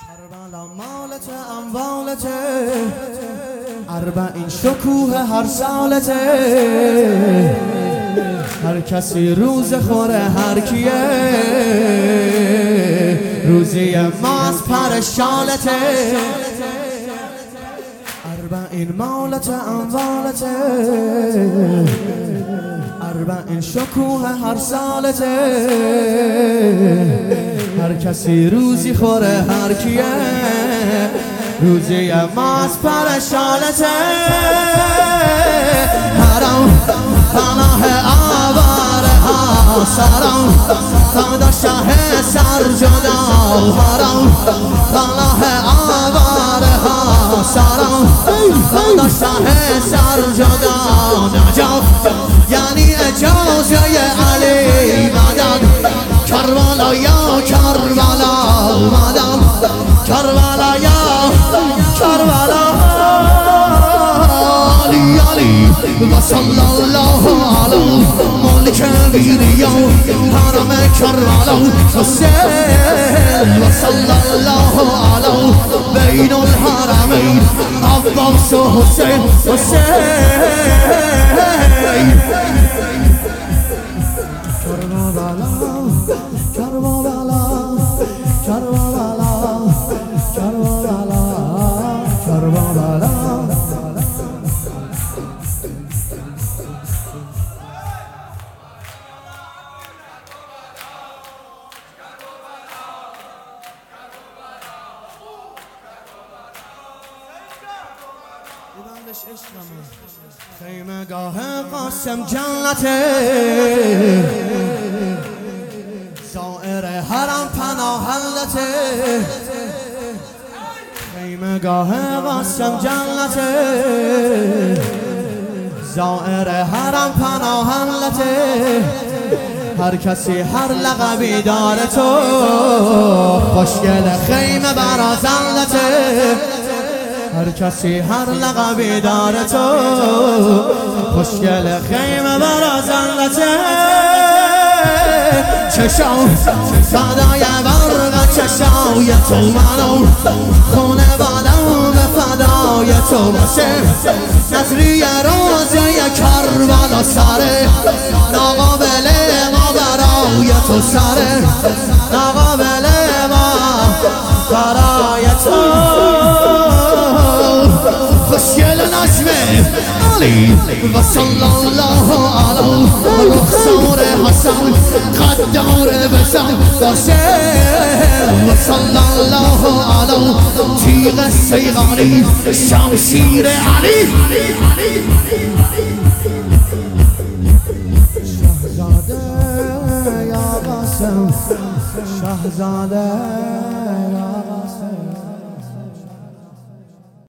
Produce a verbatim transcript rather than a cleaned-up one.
کربلا مالته اموالته، اربعین شکوه هر سالته، هر کسی روز خوره هر کیه، روزی ماست پر شالته، اربعین مالته اموالته، اربعین شکوه هر سالته، هر کسی روزی خوره هر کیه، روزی ماست پر شالته، حرام پناه آواره ها سرام خدا شه سر جدا، حرام پناه آواره ها سرام خدا شه سر جدا، نجات یعنی اجازه علی مدد، کربلا یا کربلا مدد، کربلا یا کربلا علی علی و صلی الله علی ملک بیریا حرم کربلا حسین و صلی الله علی بین الحرمین عباس و حسین حسین کربلا کربلا کربلا کربلا کربلا خیمه گاه قاسم جنته، زائر حرم پناهندته، خیمه گاه قاسم جنته، زائر حرم پناهندته، هر کسی هر لقبی داره تو، خوشگل خیمه برازندته، هر کسی هر لقبی داره تو، خوشگل خیمه برازندته، چشام فدای برق چشای تو منو، خونه بادم به فدای تو باشه، نظری روزه کربلا سره، ناقابل ما برای تو سره، ناقابل ما برای تو، خوشگل نجمه علی و صلی الله علی رخسار حسن قدار بزن حسین و صلی الله علی تیغ سیغانی شمشیر علی شهزاده یا قاسم شهزاده